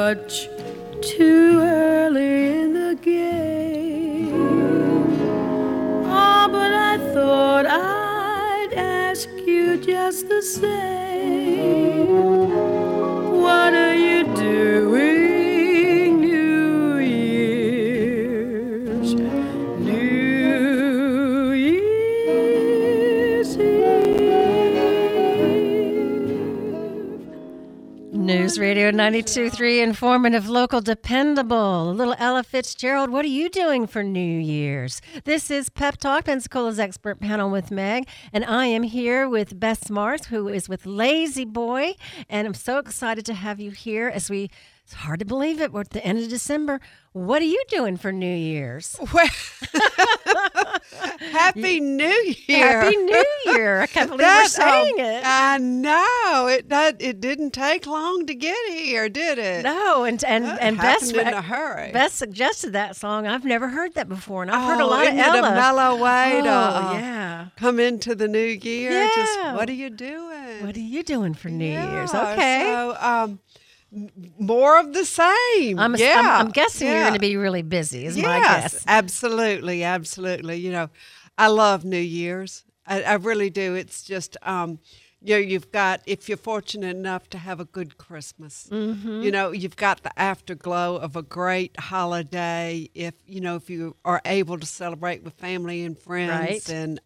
much too early in the game. Oh, but I thought I'd ask you just the same. What are you doing New Year's? New Year's Eve. News Radio 92.3, informative, local, dependable. Little Ella Fitzgerald, what are you doing for New Year's? This is Pep Talk, Pensacola's expert panel with Meg, and I am here with Bess Marks, who is with Lazy Boy, and I'm so excited to have you here as it's hard to believe it, we're at the end of December. What are you doing for New Year's? Well, Happy New Year. Happy New Year. I can't believe we're saying it. I know. It didn't take long to get here, did it? No, and Bess in a hurry. Bess suggested that song. I've never heard that before, and I've heard a lot isn't of Ella. It a mellow way yeah. come into the new year? Yeah. Just what are you doing? What are you doing for New Year's? Yeah, Okay. So, more of the same. I'm guessing you're going to be really busy, is my guess. Absolutely. You know, I love New Year's. I really do. It's just, you've got, if you're fortunate enough to have a good Christmas, you know, you've got the afterglow of a great holiday. If you are able to celebrate with family and friends, right.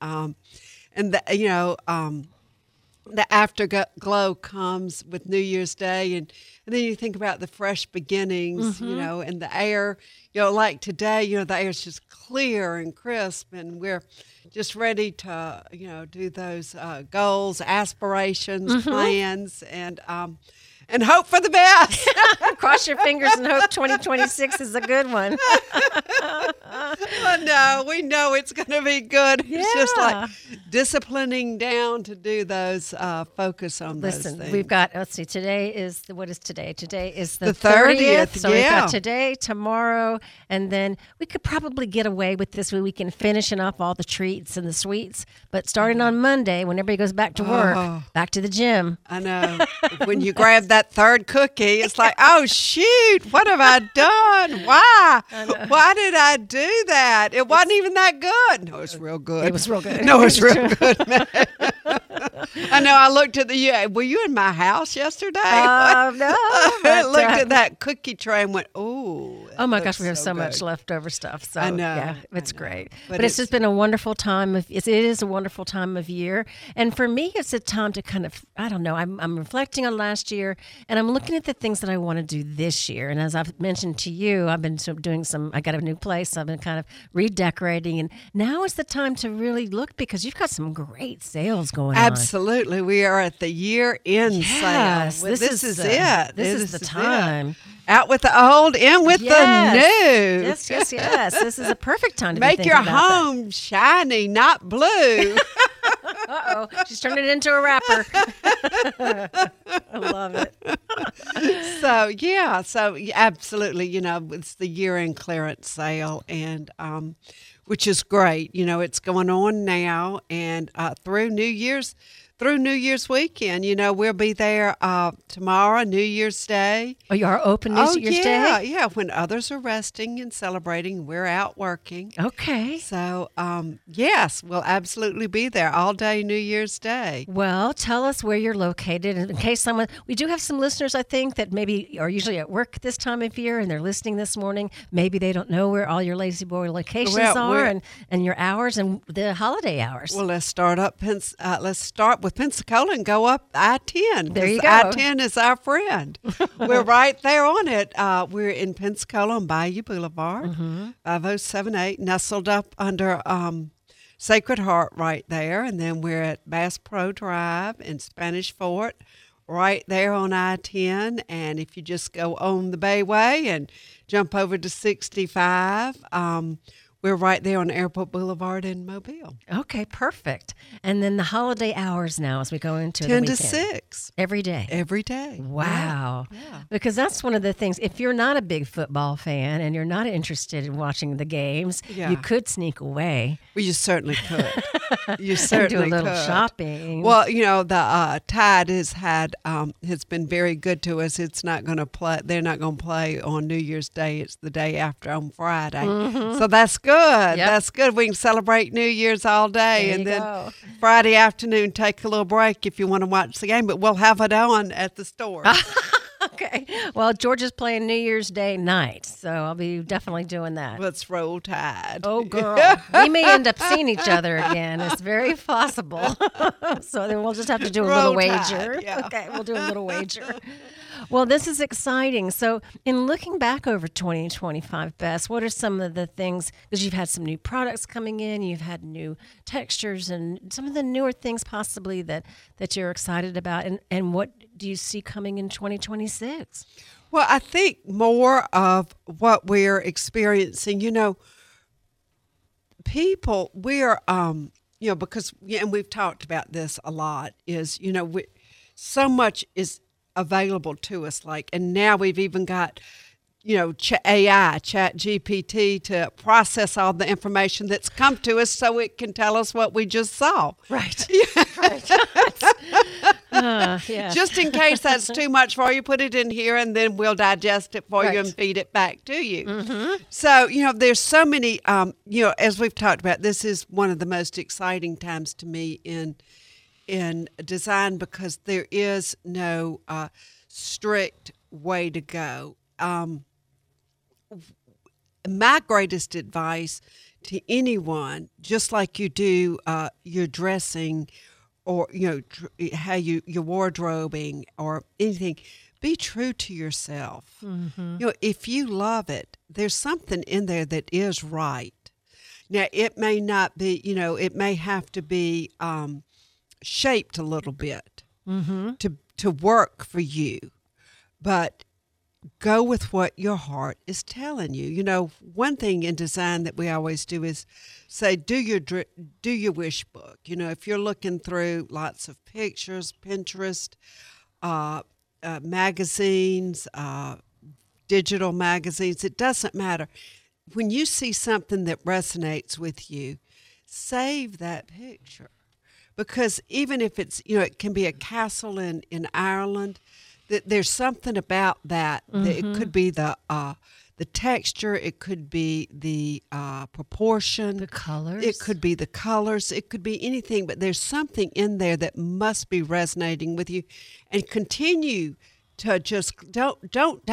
The afterglow comes with New Year's Day, and then you think about the fresh beginnings, and the air, like today, the air's just clear and crisp, and we're just ready to, do those goals, aspirations, plans, and hope for the best. Cross your fingers and hope 2026 is a good one. Well, no, we know it's going to be good. Yeah. It's just like disciplining down to do those, focus on those things. We've got, let's see, today is, what is today? Today is the 30th. So we've got today, tomorrow, and then we could probably get away with this weekend finishing up all the treats and the sweets. But starting on Monday, when everybody goes back to work, back to the gym. I know. When you grab that third cookie, it's like, oh, shoot, what have I done? Why? Why did I do that? It wasn't even that good. No, it's real good. It was real good. No, it's real good, man. I know. I looked at were you in my house yesterday? No. I looked at that cookie tray and went, oh my gosh, we have so good. much leftover stuff. So I know. Yeah, it's great. But it's just been a wonderful time. It is a wonderful time of year. And for me, it's a time to kind of, I don't know, I'm reflecting on last year, and I'm looking at the things that I want to do this year. And as I've mentioned to you, I've been doing I got a new place. I've been kind of redecorating. And now is the time to really look, because you've got some great sales going on. Absolutely. We are at the year-end sale. This is it. This is the time. Out with the old, in with the new. Yes. This is a perfect time to make be your thinking about home shiny, not blue. Uh-oh, she's turned it into a wrapper. I love it. So absolutely, it's the year-end clearance sale, and which is great. It's going on now, and through New Year's weekend. We'll be there tomorrow, New Year's Day. Oh, you are open New Year's Day? Yeah. When others are resting and celebrating, we're out working. Okay. So, yes, we'll absolutely be there all day New Year's Day. Well, tell us where you're located. In case we do have some listeners, I think, that maybe are usually at work this time of year and they're listening this morning. Maybe they don't know where all your Lazy Boy locations are and your hours and the holiday hours. Well, let's start with Pensacola and go up I-10. There you go. I-10 is our friend. We're right there on it. We're in Pensacola on Bayou Boulevard, 5078, nestled up under Sacred Heart right there. And then we're at Bass Pro Drive in Spanish Fort, right there on I-10. And if you just go on the Bayway and jump over to 65, we're right there on Airport Boulevard in Mobile. Okay, perfect. And then the holiday hours now as we go into the 10 weekend. to 6. Every day. Every day. Wow. Yeah. Because that's one of the things. If you're not a big football fan and you're not interested in watching the games, Yeah. you could sneak away Well, you certainly could. You and certainly do a little could. shopping. Well, the Tide has been very good to us. It's not going to play. They're not going to play on New Year's Day. It's the day after on Friday. So that's good. Yep. That's good. We can celebrate New Year's all day, There and you then go. Friday afternoon take a little break if you want to watch the game. But we'll have it on at the store. Okay. Well, Georgia's playing New Year's Day night, so I'll be definitely doing that. Let's roll Tide. Oh, girl. We may end up seeing each other again. It's very possible. So then we'll just have to do a little Roll Tide, wager. yeah. Okay, we'll do a little wager. Well, this is exciting. So, in looking back over 2025, Bess, what are some of the things, because you've had some new products coming in, you've had new textures and some of the newer things possibly that you're excited about, and what do you see coming in 2026? Well, I think more of what we're experiencing, people, we're, because, and we've talked about this a lot, is, so much is available to us, and now we've even got, AI, Chat GPT, to process all the information that's come to us so it can tell us what we just saw. Right. Right. Yeah. Just in case that's too much for you, put it in here and then we'll digest it for you Right. and feed it back to you. So, there's so many, as we've talked about, this is one of the most exciting times to me in design because there is no strict way to go. My greatest advice to anyone, just like you do your dressing or how your wardrobing or anything, be true to yourself. If you love it, there's something in there that is right. Now it may not be, it may have to be shaped a little bit to work for you, but go with what your heart is telling you. One thing in design that we always do is say, do your wish book. If you're looking through lots of pictures, Pinterest, magazines, digital magazines, it doesn't matter. When you see something that resonates with you, save that picture. Because even if it's, it can be a castle in Ireland, there's something about that. It could be the texture, it could be the proportion, The colors. it could be the colors, it could be anything. But there's something in there that must be resonating with you, and continue to just don't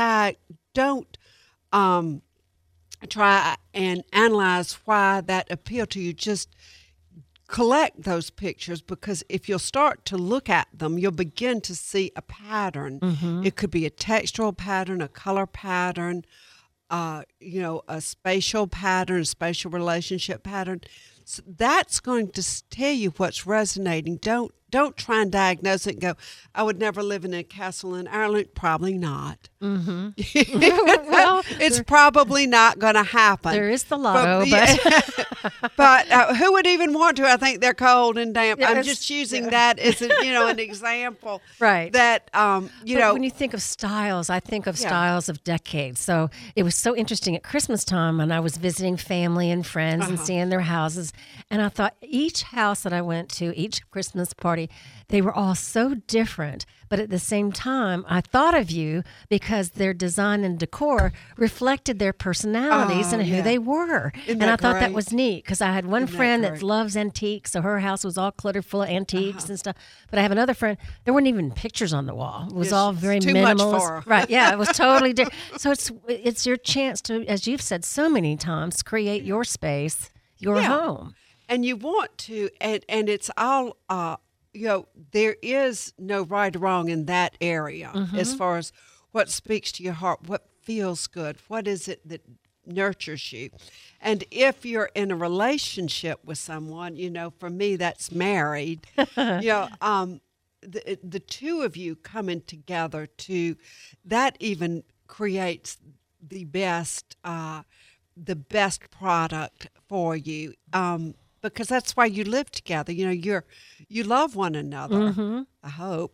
try and analyze why that appealed to you. Just collect those pictures, because if you'll start to look at them, you'll begin to see a pattern. It could be a textural pattern, a color pattern, a spatial pattern, a spatial relationship pattern. So that's going to tell you what's resonating. Don't try and diagnose it and go, I would never live in a castle in Ireland. Probably not. Well, It's probably not going to happen. there is the lotto, But who would even want to? I think they're cold and damp. Yeah, I'm it's- just using that as an example. Right. That But when you think of styles, I think of Yeah. styles of decades. So it was so interesting at Christmas time when I was visiting family and friends and seeing their houses. And I thought each house that I went to, each Christmas party, they were all so different. But at the same time, I thought of you because their design and decor reflected their personalities and who yeah. they were. Isn't And I that thought that great? was neat because I had one Isn't that friend that great? loves antiques. So her house was all cluttered full of antiques and stuff. But I have another friend, there weren't even pictures on the wall. It was Yes, all it's very too much minimalist. for her. Right. Yeah, it was totally different. So it's your chance to, as you've said so many times, create your space, your Yeah. home. And you want to, and it's all, there is no right or wrong in that area as far as what speaks to your heart, what feels good, what is it that nurtures you. And if you're in a relationship with someone, for me, that's married, the two of you coming together that even creates the best product for you, because that's why you live together. You know, you love one another. I hope.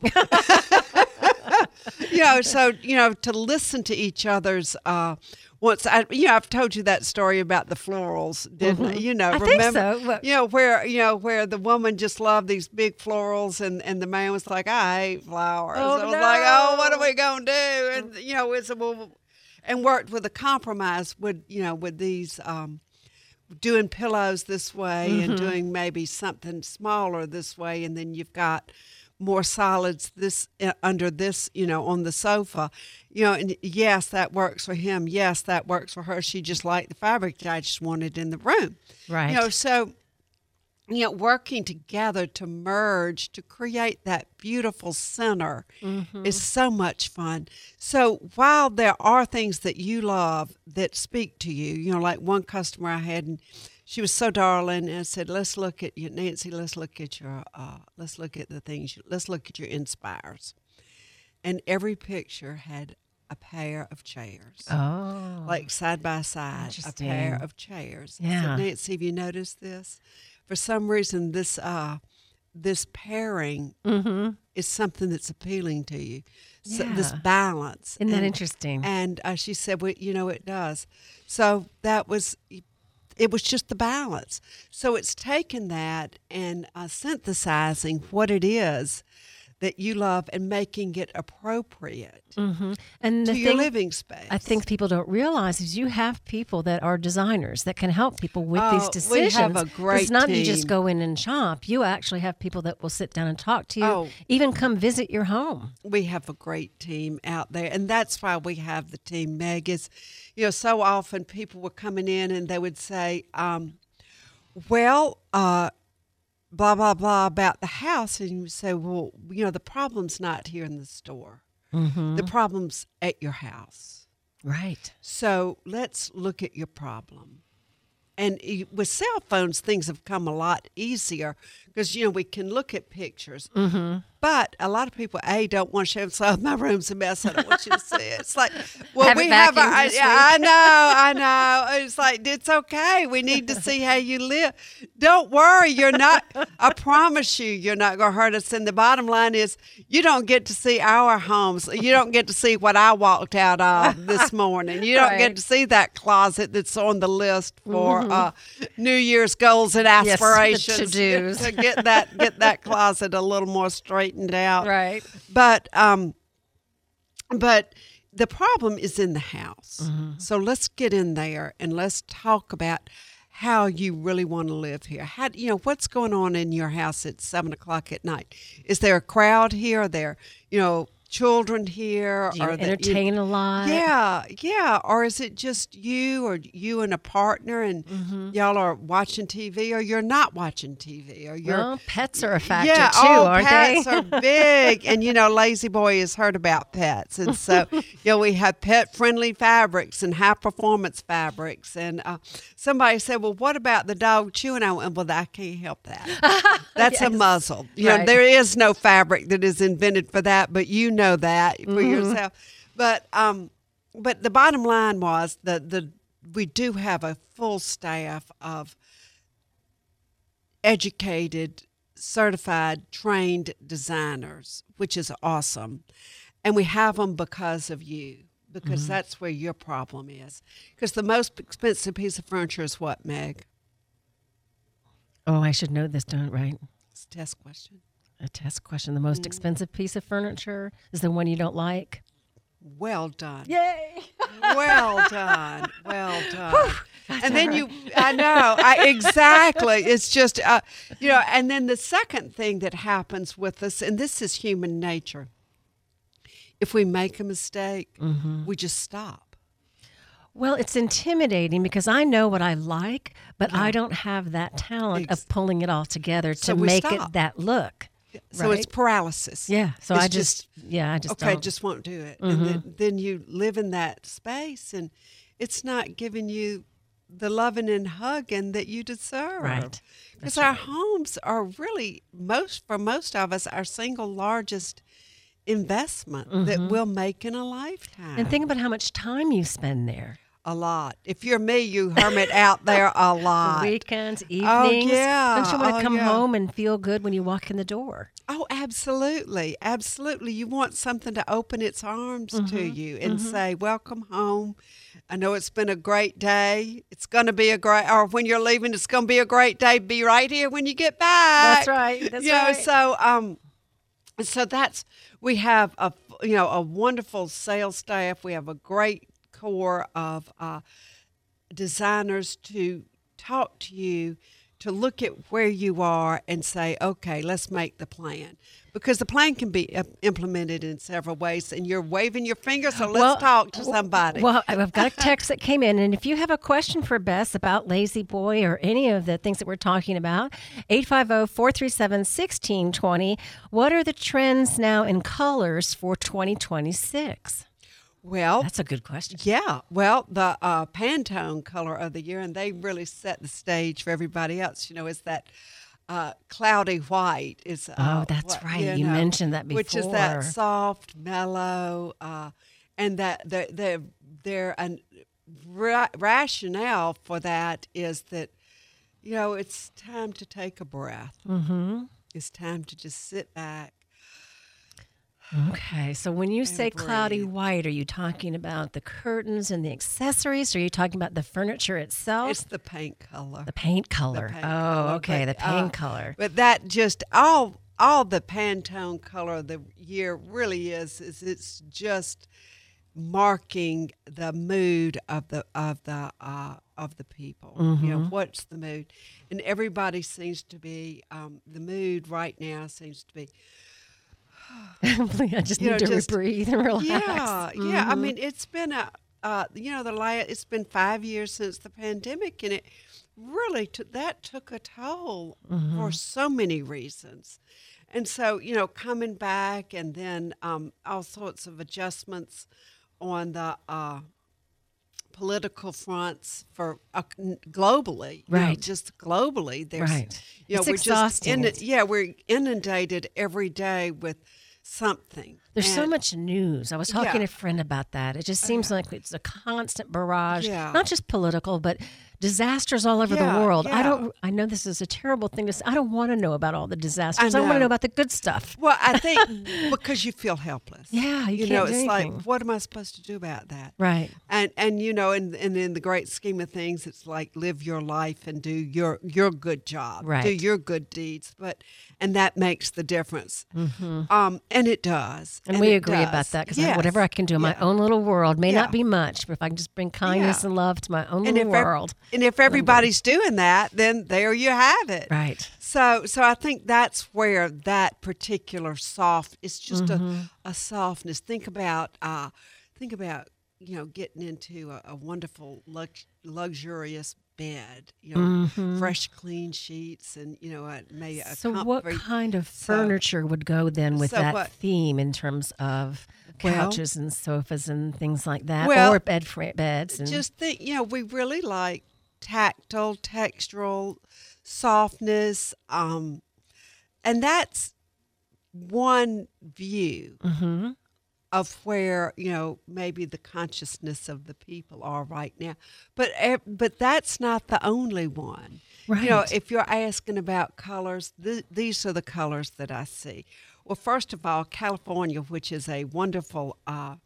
So to listen to each other's. I've told you that story about the florals, didn't I? I Remember? think so. Well, Where the woman just loved these big florals, and the man was like, I hate flowers. Oh, I was no. like, oh, what are we gonna do? And and worked with a compromise with these doing pillows this way and doing maybe something smaller this way, and then you've got more solids under this, on the sofa, and yes, that works for him. Yes, that works for her. She just liked the fabric that I just wanted in the room. right. So, working together to merge, to create that beautiful center is so much fun. So while there are things that you love that speak to you, like one customer I had, and she was so darling, and I said, let's look at you, Nancy, let's look at the things, let's look at your inspires. And every picture had a pair of chairs. Oh. Like side by side, a Interesting. pair of chairs. I Yeah. said, Nancy, have you noticed this? For some reason, this pairing is something that's appealing to you. So this Yeah. balance. Isn't that And- interesting? And she said, well, it does. So it was just the balance. So it's taking that and synthesizing what it is that you love and making it appropriate And to the your thing living space. I think people don't realize is you have people that are designers that can help people with these Oh, decisions. we have a great It's not you just team. go in and shop. You actually have people that will sit down and talk to you, Oh. even come visit your home. We have a great team out there, and that's why we have the team, Meg. Is so often people were coming in and they would say, blah blah blah about the house, and you say, well, the problem's not here in the store. The problem's at your house. Right. So let's look at your problem. And with cell phones, things have come a lot easier because, we can look at pictures. But a lot of people, don't want to show them, so my room's a mess. I don't want you to see it. It's like, well, Have it we have vacuumed this I know. It's like, it's okay. We need to see how you live. Don't worry. You're not, I promise you're not going to hurt us. And the bottom line is you don't get to see our homes. You don't get to see what I walked out of this morning. You don't Right. get to see that closet that's on the list for New Year's goals and Yes, the aspirations. to-dos. To get that closet a little more straightened out. Right. But the problem is in the house. So let's get in there and let's talk about how you really want to live here. How what's going on in your house at 7:00 at night? Is there a crowd here? Are there children here? Do you Are there- entertain a lot? Yeah. Or is it just you or you and a partner and y'all are watching TV, or you're not watching TV, or you're Well, pets are a factor yeah, too, oh, aren't pets they? are big. And, Lazy Boy has heard about pets. And so, we have pet-friendly fabrics and high-performance fabrics. And somebody said, well, what about the dog chewing? I went, well, I can't help that. That's a muzzle. Right. There is no fabric that is invented for that, but you know that for yourself. But the bottom line was that we do have a full staff of educated, certified, trained designers, which is awesome. And we have them because of you, because that's where your problem is. Because the most expensive piece of furniture is what, Meg? Oh, I should know this, don't right? It's a test question. A test question. The most expensive piece of furniture is the one you don't like? Well done. Yay! Well done. Well done. And then I know, exactly. It's just, and then the second thing that happens with us, and this is human nature, if we make a mistake, we just stop. Well, it's intimidating because I know what I like, but I don't have that talent of pulling it all together So to we make stop. it that look. So Right. it's paralysis. Yeah. So It's I just okay, don't. just won't do it. And then you live in that space, and it's not giving you the loving and hugging that you deserve. Right. Because our homes are really, for most of us, our single largest investment that we'll make in a lifetime. And think about how much time you spend there. a lot. If you're me, you hermit out there a lot. Weekends, evenings. Oh, yeah. Don't you want to Oh, come yeah. home and feel good when you walk in the door? Oh, absolutely. Absolutely. You want something to open its arms to you and say, welcome home. I know it's been a great day. It's going to be a great, or when you're leaving, it's going to be a great day. Be right here when you get back. That's right. That's You know, right. so that's, we have a wonderful sales staff. We have a great core of designers to talk to you, to look at where you are and say, okay, let's make the plan. Because the plan can be implemented in several ways, and you're waving your finger, so let's talk to somebody. Well, I've got a text that came in, and if you have a question for Bess about Lazy Boy or any of the things that we're talking about, 850-437-1620. What are the trends now in colors for 2026? Well, That's a good question. yeah. Well, the Pantone color of the year, and they really set the stage for everybody else. You know, is that cloudy white? Is That's right. You mentioned that which is before. that soft, mellow, and that their rationale for that is that it's time to take a breath. Mm-hmm. It's time to just sit back. Okay, so when you say cloudy breathe. white, are you talking about the curtains and the accessories? Or are you talking about the furniture itself? It's the paint color. The paint color. paint Oh, color, okay, but, the paint color. But that just all the Pantone color of the year really is it's just marking the mood of the people. What's the mood? And everybody seems to be the mood right now seems to be I just need to breathe and relax. Yeah. I mean, it's been it's been 5 years since the pandemic, and it really took a toll for so many reasons. And so, coming back, and then all sorts of adjustments on the political fronts for globally, right? Just globally, there's right. It's we're exhausting. We're inundated every day with something. There's so much news. I was talking to a friend about that. It just seems like it's a constant barrage, not just political, but disasters all over the world. Yeah. I know this is a terrible thing to say. I don't want to know about all the disasters. I want to know about the good stuff. Well, I think because you feel helpless. Yeah, you can't do it's anything. like, what am I supposed to do about that? Right. And in the great scheme of things, it's like live your life and do your good job. Right. Do your good deeds. And that makes the difference. Mm-hmm. And it does. And we agree about that, because whatever I can do in my own little world may not be much, but if I can just bring kindness and love to my own little world. And if everybody's doing that, then there you have it. Right. So I think that's where that particular it's just a softness. Think about getting into a wonderful luxurious bed, fresh clean sheets, and maybe a So comfy. what kind of furniture would go then with that theme in terms of couches and sofas and things like that, or beds? And just think, we really like tactile, textural softness, and that's one view of where maybe the consciousness of the people are right now, but that's not the only one. Right. If you're asking about colors, these are the colors that I see. Well, first of all, California, which is a wonderful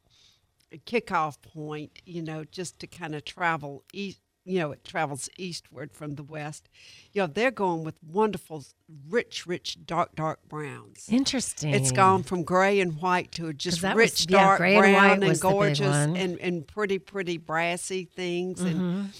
kickoff point, just to kind of travel east. It travels eastward from the west. They're going with wonderful, rich, dark browns. Interesting. It's gone from gray and white to just rich, dark gray brown and gorgeous and pretty brassy things and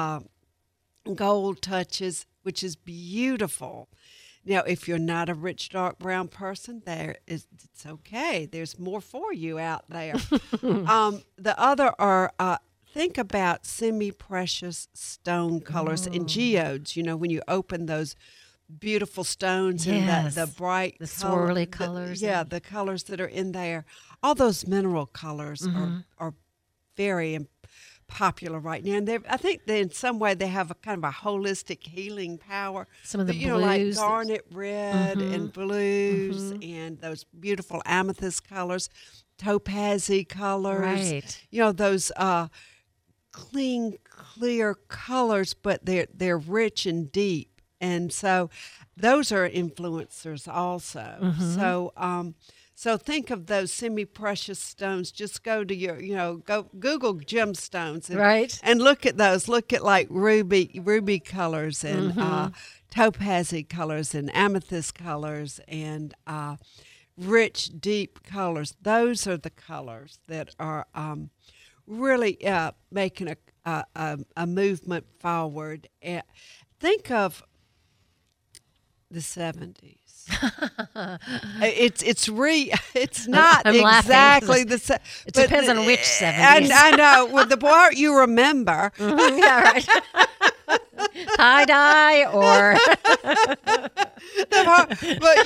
gold touches, which is beautiful. Now, if you're not a rich, dark brown person, it's okay. There's more for you out there. The other are... think about semi-precious stone colors and geodes. When you open those beautiful stones and the bright, the swirly colors. The colors that are in there. All those mineral colors are very popular right now, and I think that in some way they have a kind of a holistic healing power. Some of the like blues, garnet red and blues, and those beautiful amethyst colors, topazy colors. Right. Those clean, clear colors, but they're rich and deep, and so those are influencers also. So think of those semi-precious stones. Just go to go Google gemstones and look at those. Look at like ruby colors and topazy colors and amethyst colors and rich, deep colors. Those are the colors that are really making a movement forward. Think of the 70s. It's not I'm exactly laughing. the same. It depends on which 70s. I know. With the part you remember. Yeah, right. Tie dye or But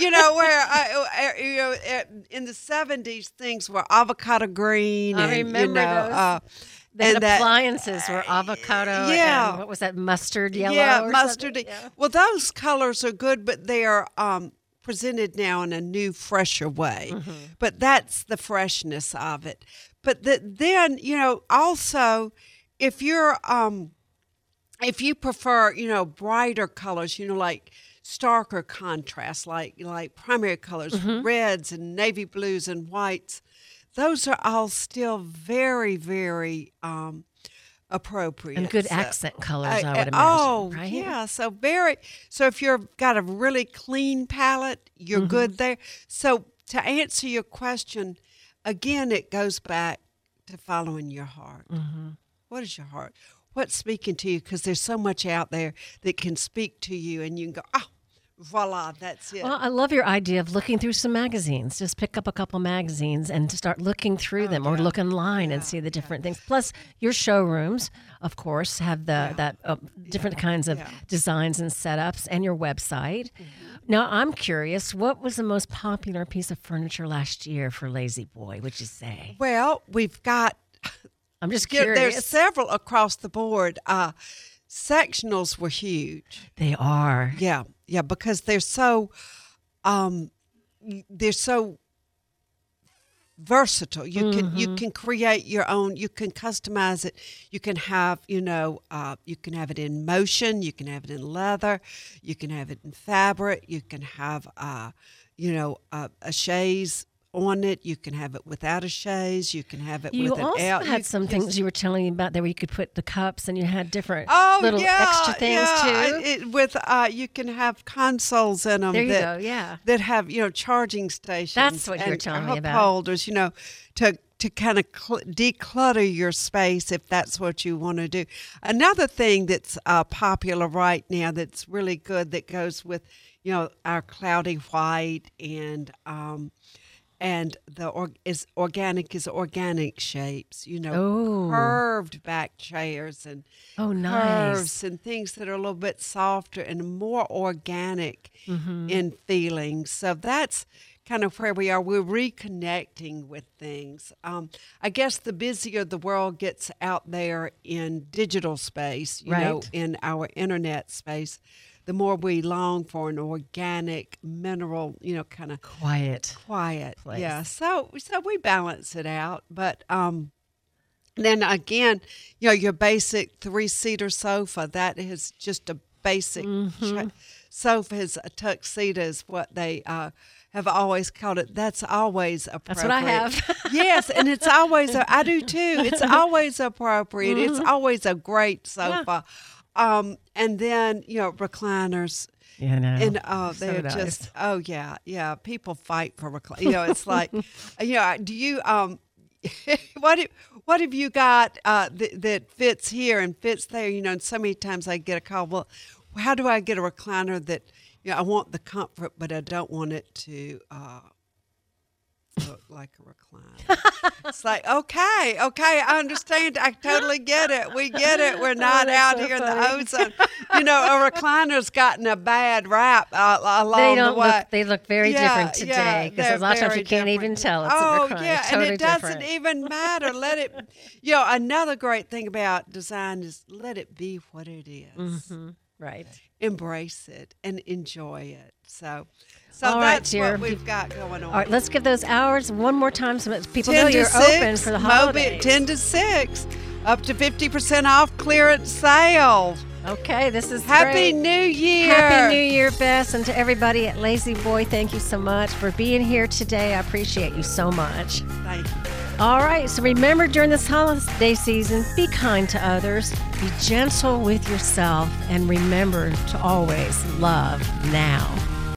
where in the 70s things were avocado green. I and, remember those. And appliances were avocado and what was that, mustard yellow? Yeah, or mustard. something? Yeah. Well, those colors are good, but they are presented now in a new, fresher way. But that's the freshness of it. But then, also, if you're if you prefer, brighter colors, like starker contrast, like primary colors, reds and navy blues and whites, those are all still very, very appropriate. And good accent colors, I would imagine, right? Yeah. So if you've got a really clean palette, you're good there. So to answer your question, again, it goes back to following your heart. What is your heart? What's speaking to you? Because there's so much out there that can speak to you, and you can go, voila, that's it. Well, I love your idea of looking through some magazines. Just pick up a couple magazines and to start looking through them, or look online and see the different things. Plus, your showrooms, of course, have different kinds of designs and setups, and your website. Now, I'm curious, what was the most popular piece of furniture last year for Lazy Boy, would you say? Well, we've got... I'm just curious. There's several across the board. Sectionals were huge. They are. Yeah, because they're so versatile. You can create your own. You can customize it. You can have you can have it in motion. You can have it in leather. You can have it in fabric. You can have a chaise on it. You can have it without a chaise. You can have it with an L. You also had some things you were telling me about there where you could put the cups, and you had different little extra things too. You can have consoles in them. There you go. Yeah. That have charging stations. That's what you were telling me about. Holders. To kind of declutter your space if that's what you want to do. Another thing that's popular right now that's really good that goes with our cloudy white and is organic shapes, curved back chairs and curves and things that are a little bit softer and more organic in feelings. So that's kind of where we are. We're reconnecting with things. I guess the busier the world gets out there in digital space, in our internet space, the more we long for an organic, mineral, kind of quiet place. Yeah. So we balance it out, but then again, your basic 3-seater sofa, that is just a basic sofa. Is a tuxedo is what they have always called it. That's always appropriate. That's what I have. Yes, and it's always I do too. It's always appropriate. It's always a great sofa. Yeah. And then, recliners. Yeah, no. And they're nice. just people fight for recliners. It's like, do you what have you got that fits here and fits there? And so many times I get a call, well, how do I get a recliner that I want the comfort, but I don't want it to look like a recliner. It's like, okay, I understand. I totally get it. We get it. We're not out here in the ozone. A recliner's gotten a bad rap along the way. They look very different today because a lot of times you can't even tell it's a recliner. It's totally and it doesn't different. even matter. Let it. Another great thing about design is let it be what it is. Right. Embrace it and enjoy it. So all right, that's dear. what we've got going on. All right, let's give those hours one more time so that people know you're open for the holidays. 10 to 6. Up to 50% off clearance sale. Okay, this is Happy great. New Year. Happy New Year, Bess, and to everybody at Lazy Boy, thank you so much for being here today. I appreciate you so much. Thank you. All right, so remember during this holiday season, be kind to others, be gentle with yourself, and remember to always love now.